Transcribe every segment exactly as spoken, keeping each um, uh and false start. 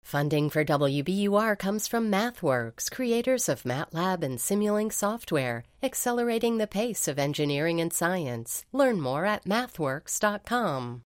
Funding for W B U R comes from MathWorks, creators of MATLAB and Simulink software, accelerating the pace of engineering and science. Learn more at mathworks dot com.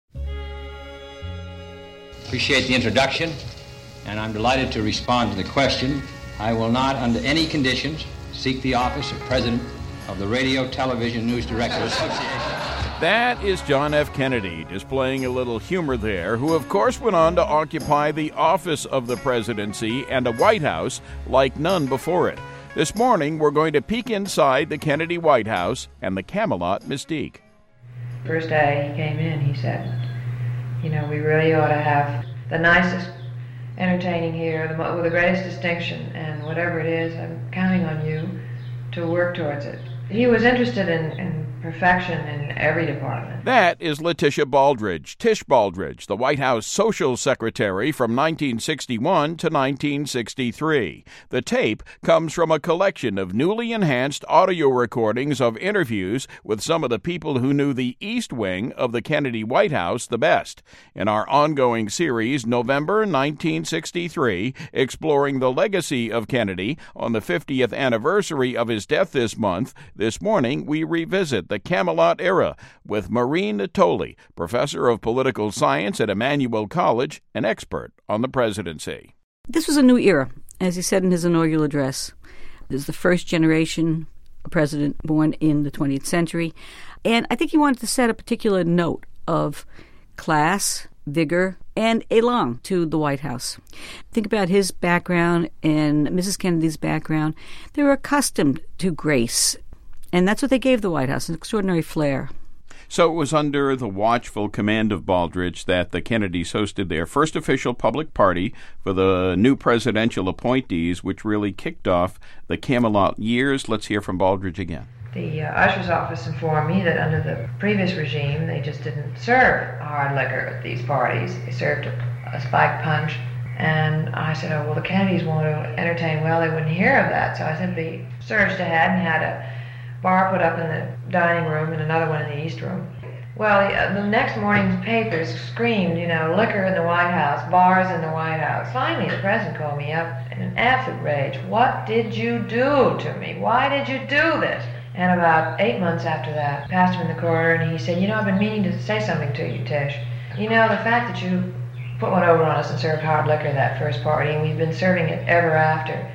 Appreciate the introduction, and I'm delighted to respond to the question. I will not, under any conditions, seek the office of President of the Radio Television News Directors Association. That is John F. Kennedy, displaying a little humor there, who of course went on to occupy the office of the presidency and a White House like none before it. This morning, we're going to peek inside the Kennedy White House and the Camelot mystique. First day he came in, he said, you know, we really ought to have the nicest entertaining here, the, with the greatest distinction, and whatever it is, I'm counting on you to work towards it. He was interested in, in perfection in every department. That is Letitia Baldridge, Tish Baldridge, the White House Social Secretary from nineteen sixty-one to nineteen sixty-three. The tape comes from a collection of newly enhanced audio recordings of interviews with some of the people who knew the East Wing of the Kennedy White House the best. In our ongoing series, November nineteen sixty-three, exploring the legacy of Kennedy on the fiftieth anniversary of his death this month, this morning we revisit the Camelot era with Maureen Tolley, professor of political science at Emmanuel College, an expert on the presidency. This was a new era, as he said in his inaugural address. This is the first generation president born in the twentieth century. And I think he wanted to set a particular note of class, vigor, and elan to the White House. Think about his background and Missus Kennedy's background. They were accustomed to grace, and that's what they gave the White House, an extraordinary flair. So it was under the watchful command of Baldridge that the Kennedys hosted their first official public party for the new presidential appointees, which really kicked off the Camelot years. Let's hear from Baldridge again. The uh, usher's office informed me that under the previous regime, they just didn't serve hard liquor at these parties. They served a, a spiked punch. And I said, oh, well, the Kennedys want to entertain. Well, they wouldn't hear of that. So I simply surged ahead and had a bar put up in the dining room and another one in the East Room. Well, the, uh, the next morning's papers screamed, you know, liquor in the White House, bars in the White House. Finally, the president called me up in an absolute rage. What did you do to me? Why did you do this? And about eight months after that, I passed him in the corridor and he said, you know, I've been meaning to say something to you, Tish. You know, the fact that you put one over on us and served hard liquor that first party, and we've been serving it ever after,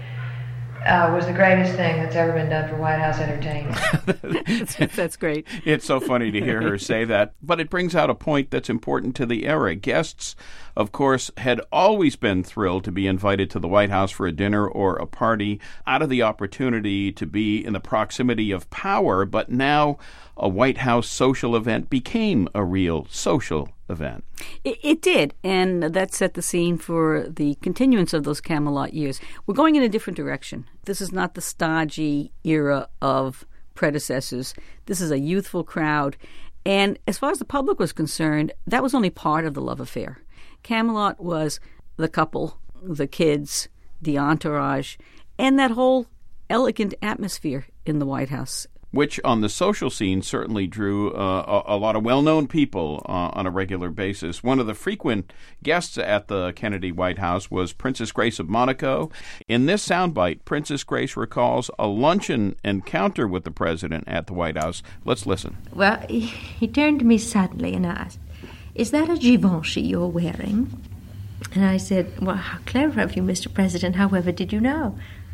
Uh, was the greatest thing that's ever been done for White House entertainment. that's, that's great. It's so funny to hear her say that. But it brings out a point that's important to the era. Guests, of course, had always been thrilled to be invited to the White House for a dinner or a party out of the opportunity to be in the proximity of power. But now a White House social event became a real social event. It, it did, and that set the scene for the continuance of those Camelot years. We're going in a different direction. This is not the stodgy era of predecessors. This is a youthful crowd, and as far as the public was concerned, that was only part of the love affair. Camelot was the couple, the kids, the entourage, and that whole elegant atmosphere in the White House, which on the social scene certainly drew uh, a, a lot of well-known people uh, on a regular basis. One of the frequent guests at the Kennedy White House was Princess Grace of Monaco. In this soundbite, Princess Grace recalls a luncheon encounter with the president at the White House. Let's listen. Well, he, he turned to me suddenly and asked, is that a Givenchy you're wearing? And I said, well, how clever of you, Mister President. However did you know?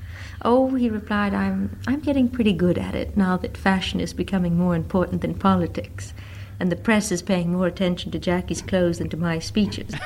Oh, he replied, I'm I'm getting pretty good at it now that fashion is becoming more important than politics, and the press is paying more attention to Jackie's clothes than to my speeches.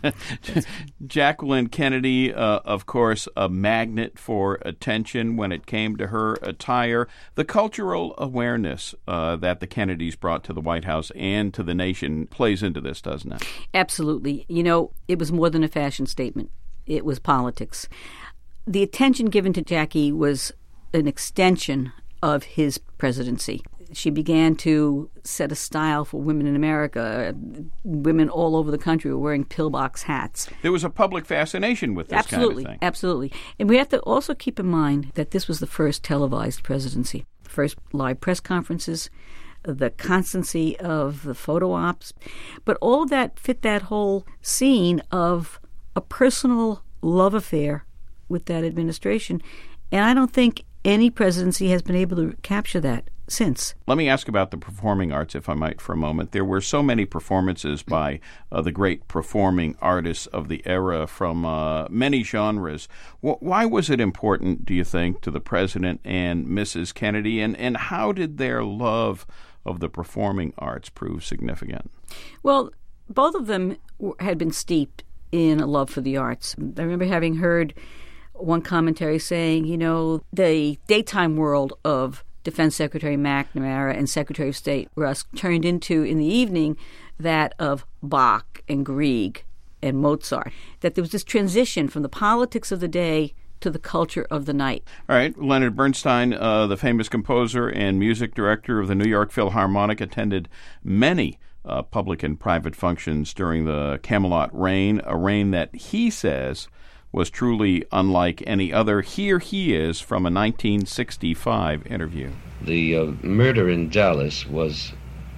Jacqueline Kennedy, uh, of course, a magnet for attention when it came to her attire. The cultural awareness uh, that the Kennedys brought to the White House and to the nation plays into this, doesn't it? Absolutely. You know, it was more than a fashion statement. It was politics. The attention given to Jackie was an extension of his presidency. She began to set a style for women in America. Women all over the country were wearing pillbox hats. There was a public fascination with this absolutely, kind of thing. Absolutely. And we have to also keep in mind that this was the first televised presidency, first live press conferences, the constancy of the photo ops. But all of that fit that whole scene of a personal love affair with that administration. And I don't think any presidency has been able to capture that since. Let me ask about the performing arts, if I might, for a moment. There were so many performances by uh, the great performing artists of the era from uh, many genres. W- why was it important, do you think, to the President and Missus Kennedy, and, and how did their love of the performing arts prove significant? Well, both of them had been steeped in a love for the arts. I remember having heard one commentary saying, you know, the daytime world of Defense Secretary McNamara and Secretary of State Rusk turned into, in the evening, that of Bach and Grieg and Mozart, that there was this transition from the politics of the day to the culture of the night. All right. Leonard Bernstein, uh, the famous composer and music director of the New York Philharmonic, attended many uh, public and private functions during the Camelot reign, a reign that he says was truly unlike any other. Here he is from a nineteen sixty-five interview. The uh, murder in Dallas was,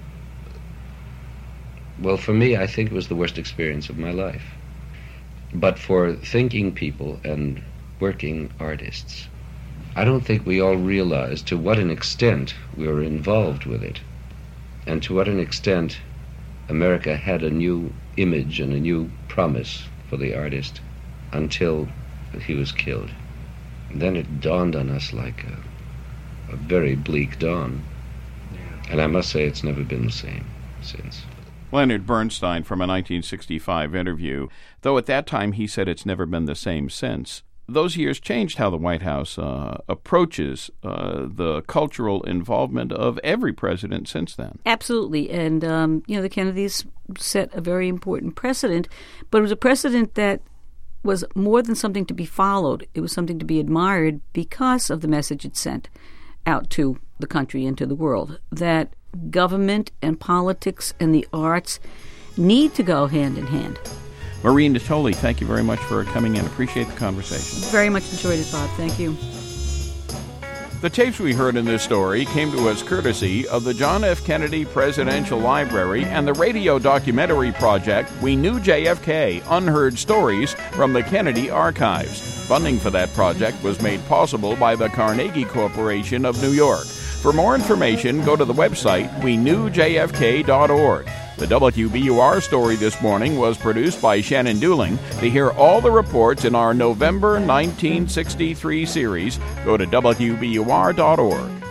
well, for me, I think it was the worst experience of my life. But for thinking people and working artists, I don't think we all realized to what an extent we were involved with it, and to what an extent America had a new image and a new promise for the artist, until he was killed. And then it dawned on us like a, a very bleak dawn. And I must say it's never been the same since. Leonard Bernstein from a nineteen sixty-five interview, though at that time he said it's never been the same since. Those years changed how the White House uh, approaches uh, the cultural involvement of every president since then. Absolutely. And, um, you know, the Kennedys set a very important precedent, but it was a precedent that was more than something to be followed. It was something to be admired because of the message it sent out to the country and to the world, that government and politics and the arts need to go hand in hand. Maureen Natoli, thank you very much for coming in. Appreciate the conversation. Very much enjoyed it, Bob. Thank you. The tapes we heard in this story came to us courtesy of the John F. Kennedy Presidential Library and the radio documentary project We Knew J F K, Unheard Stories from the Kennedy Archives. Funding for that project was made possible by the Carnegie Corporation of New York. For more information, go to the website we knew j f k dot org. The W B U R story this morning was produced by Shannon Dooling. To hear all the reports in our November nineteen sixty-three series, go to w b u r dot org.